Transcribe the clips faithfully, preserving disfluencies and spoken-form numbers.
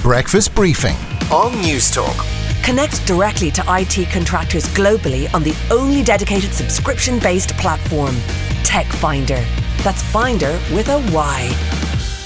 Breakfast Briefing on Newstalk. Connect directly to I T contractors globally on the only dedicated subscription-based platform, TechFinder. That's Finder with a Y.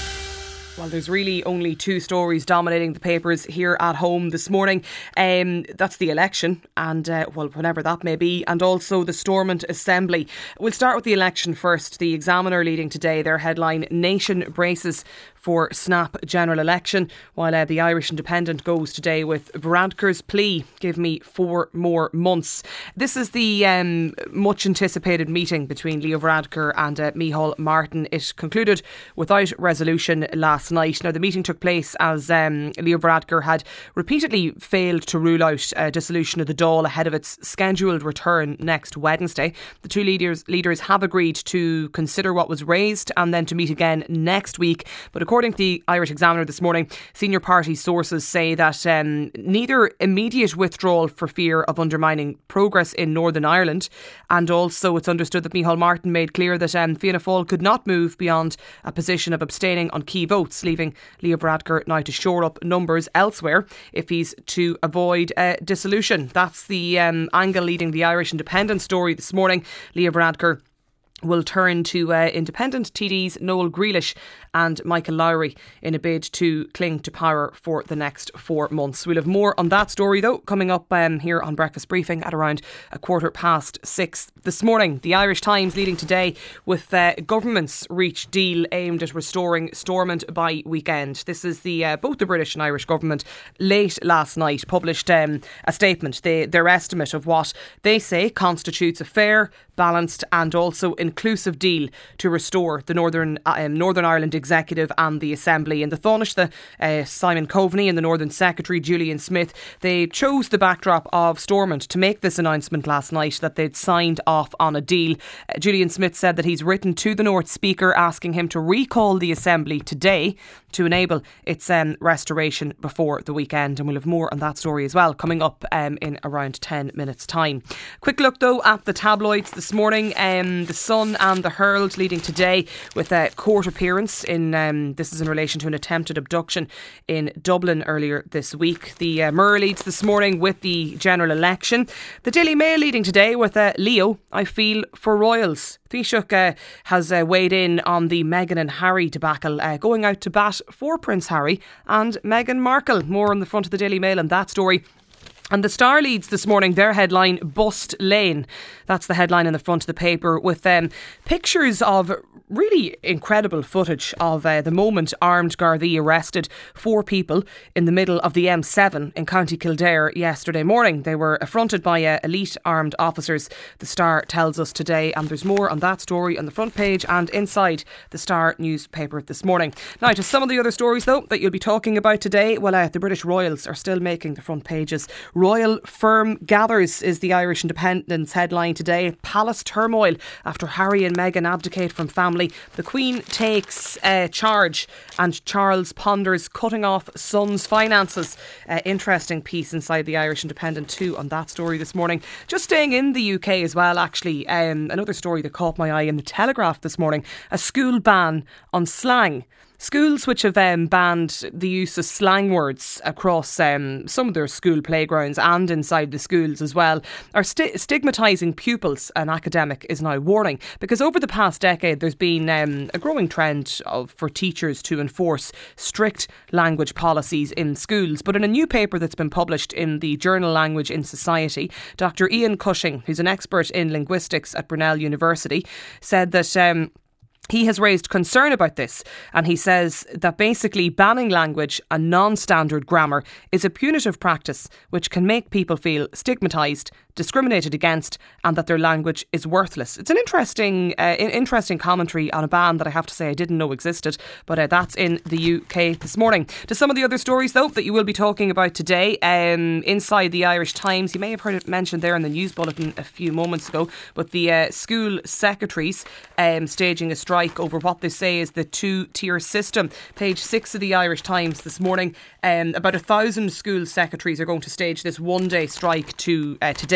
Well, there's really only two stories dominating the papers here at home this morning. Um, that's the election and, uh, well, whenever that may be, and also the Stormont Assembly. We'll start with the election first. The Examiner leading today, their headline, Nation Braces for Snap General Election, while uh, the Irish Independent goes today with Varadkar's plea, give me four more months. This is the um, much anticipated meeting between Leo Varadkar and uh, Micheál Martin. It concluded without resolution last night. Now, the meeting took place as um, Leo Varadkar had repeatedly failed to rule out uh, dissolution of the Dáil ahead of its scheduled return next Wednesday. The two leaders leaders have agreed to consider what was raised and then to meet again next week. But according to the Irish Examiner this morning, senior party sources say that um, neither immediate withdrawal for fear of undermining progress in Northern Ireland, and also it's understood that Micheál Martin made clear that um, Fianna Fáil could not move beyond a position of abstaining on key votes, leaving Leo Varadkar now to shore up numbers elsewhere if he's to avoid uh, dissolution. That's the um, angle leading the Irish Independent story this morning. Leo Varadkar will turn to uh, independent T Ds Noel Grealish and Michael Lowry in a bid to cling to power for the next four months. We'll have more on that story though coming up um, here on Breakfast Briefing at around a quarter past six this morning. The Irish Times leading today with uh, government's reach deal aimed at restoring Stormont by weekend. This is the uh, both the British and Irish government late last night published um, a statement, they, their estimate of what they say constitutes a fair, balanced and also inclusive deal to restore the Northern um, Northern Ireland Executive and the Assembly. And the Taoiseach, uh, Simon Coveney, and the Northern Secretary Julian Smith, they chose the backdrop of Stormont to make this announcement last night that they'd signed off on a deal. Uh, Julian Smith said that he's written to the North Speaker asking him to recall the Assembly today to enable its um, restoration before the weekend. And we'll have more on that story as well coming up um, in around ten minutes time. Quick look though at the tabloids this morning. Um, the Sun and the Herald leading today with a court appearance in um, this is in relation to an attempted abduction in Dublin earlier this week. The uh, Mirror leads this morning with the general election. The Daily Mail leading today with uh, Leo, I feel for royals. Taoiseach uh, has uh, weighed in on the Meghan and Harry debacle, uh, going out to bat for Prince Harry and Meghan Markle. More on the front of the Daily Mail on that story. And the Star leads this morning, their headline, Bust Lane. That's the headline in the front of the paper with um, pictures of really incredible footage of uh, the moment armed Gardaí arrested four people in the middle of the M seven in County Kildare yesterday morning. They were affronted by uh, elite armed officers, the Star tells us today. And there's more on that story on the front page and inside the Star newspaper this morning. Now, to some of the other stories, though, that you'll be talking about today. Well, uh, the British Royals are still making the front pages. Royal firm gathers is the Irish Independent's headline today. Palace turmoil after Harry and Meghan abdicate from family. The Queen takes uh, charge and Charles ponders cutting off son's finances. Uh, interesting piece inside the Irish Independent too on that story this morning. Just staying in the U K as well, actually. Um, another story that caught my eye in the Telegraph this morning. A school ban on slang. Schools which have um, banned the use of slang words across um, some of their school playgrounds and inside the schools as well are sti- stigmatising pupils, an academic is now warning. Because over the past decade there's been um, a growing trend of, for teachers to enforce strict language policies in schools. But in a new paper that's been published in the journal Language in Society, Doctor Ian Cushing, who's an expert in linguistics at Brunel University, said that Um, he has raised concern about this, and he says that basically banning language and non-standard grammar is a punitive practice which can make people feel stigmatised, discriminated against, and that their language is worthless. It's an interesting uh, interesting commentary on a ban that I have to say I didn't know existed, but uh, that's in the U K this morning. To some of the other stories though that you will be talking about today, um, inside the Irish Times, you may have heard it mentioned there in the news bulletin a few moments ago, but the uh, school secretaries um, staging a strike over what they say is the two-tier system. Page six of the Irish Times this morning, um, about a thousand school secretaries are going to stage this one-day strike to uh, today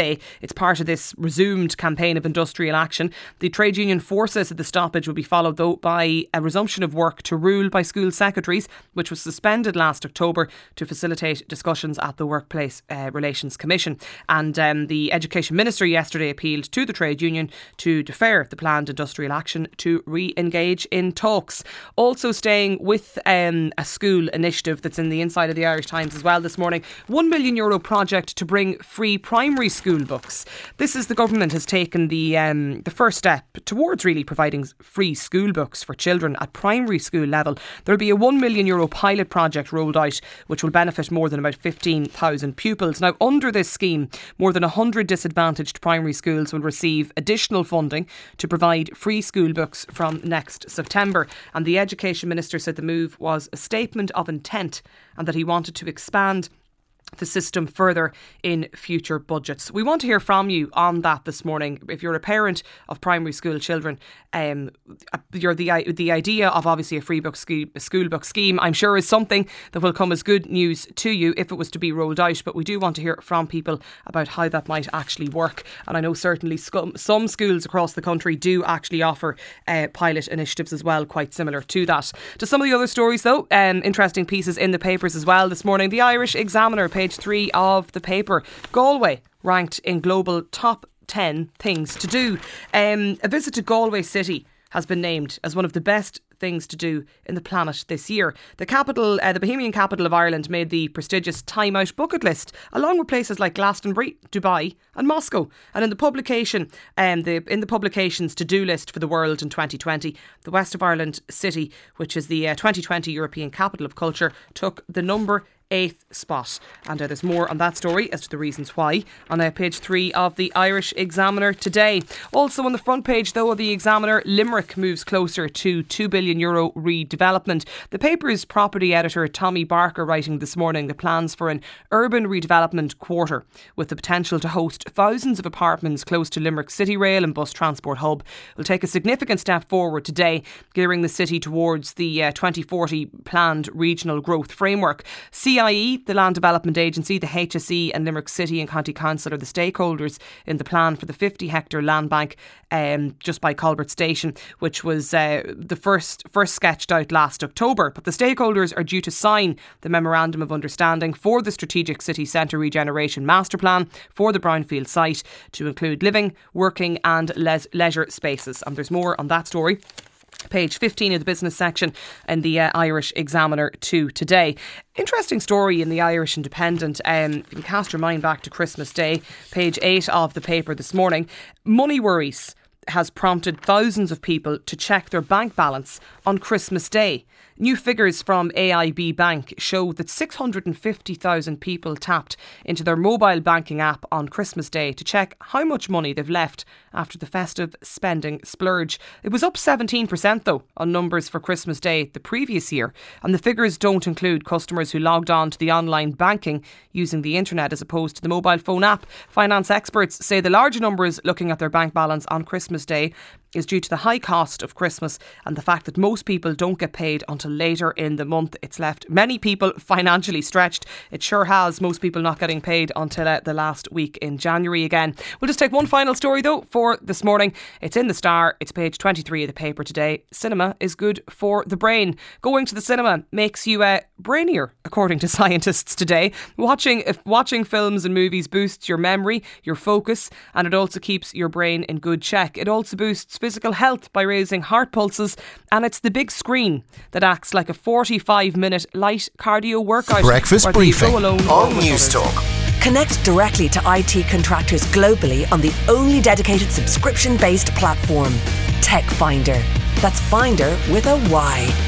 today. It's part of this resumed campaign of industrial action. The trade union forces that the stoppage will be followed, though, by a resumption of work to rule by school secretaries, which was suspended last October to facilitate discussions at the Workplace uh, Relations Commission. And um, the Education Minister yesterday appealed to the trade union to defer the planned industrial action to re-engage in talks. Also staying with um, a school initiative that's in the inside of the Irish Times as well this morning, one million euro project to bring free primary school books. This is the government has taken the um, the first step towards really providing free school books for children at primary school level. There'll be a one million euro pilot project rolled out which will benefit more than about fifteen thousand pupils. Now, under this scheme, more than one hundred disadvantaged primary schools will receive additional funding to provide free school books from next September. And the Education Minister said the move was a statement of intent and that he wanted to expand the system further in future budgets. We want to hear from you on that this morning. If you're a parent of primary school children, um, you're the the idea of obviously a free book ski, a school book scheme, I'm sure is something that will come as good news to you if it was to be rolled out. But we do want to hear from people about how that might actually work. And I know certainly some, some schools across the country do actually offer uh, pilot initiatives as well, quite similar to that. To some of the other stories though, um, interesting pieces in the papers as well this morning. The Irish Examiner, page three of the paper. Galway ranked in global top ten things to do. Um, a visit to Galway City has been named as one of the best things to do in the planet this year. The capital, uh, the Bohemian capital of Ireland, made the prestigious Time Out bucket list, along with places like Glastonbury, Dubai and Moscow. And in the publication, um, the in the publication's to-do list for the world in twenty twenty, the West of Ireland city, which is the uh, twenty twenty European Capital of Culture, took the number eighth spot. And uh, there's more on that story as to the reasons why on uh, page three of the Irish Examiner today. Also on the front page though of the Examiner, Limerick moves closer to two billion euro redevelopment. The paper's property editor Tommy Barker writing this morning the plans for an urban redevelopment quarter with the potential to host thousands of apartments close to Limerick City Rail and bus transport hub will take a significant step forward today, gearing the city towards the uh, twenty forty planned regional growth framework. C I E, the Land Development Agency, the H S E and Limerick City and County Council are the stakeholders in the plan for the fifty hectare land bank um, just by Colbert Station, which was uh, the first first sketched out last October. But the stakeholders are due to sign the Memorandum of Understanding for the Strategic City Centre Regeneration Master Plan for the Brownfield site to include living, working and le- leisure spaces. And there's more on that story. Page fifteen of the business section in the uh, Irish Examiner too today. Interesting story in the Irish Independent. Um, you can cast your mind back to Christmas Day. Page eight of the paper this morning. Money worries has prompted thousands of people to check their bank balance on Christmas Day. New figures from A I B Bank show that six hundred fifty thousand people tapped into their mobile banking app on Christmas Day to check how much money they've left after the festive spending splurge. It was up seventeen percent though on numbers for Christmas Day the previous year, and the figures don't include customers who logged on to the online banking using the internet as opposed to the mobile phone app. Finance experts say the larger numbers looking at their bank balance on Christmas Day is due to the high cost of Christmas and the fact that most people don't get paid until later in the month. It's left many people financially stretched. It sure has. Most people not getting paid until uh, the last week in January again. We'll just take one final story though for this morning. It's in the Star. It's page twenty-three of the paper today. Cinema is good for the brain. Going to the cinema makes you uh, brainier, according to scientists today. Watching if watching films and movies boosts your memory, your focus, and it also keeps your brain in good check. It also boosts physical health by raising heart pulses, and it's the big screen that acts like a forty-five minute light cardio workout. Breakfast briefing on Newstalk. Connect directly to I T contractors globally on the only dedicated subscription-based platform, Tech Finder. That's Finder with a Y.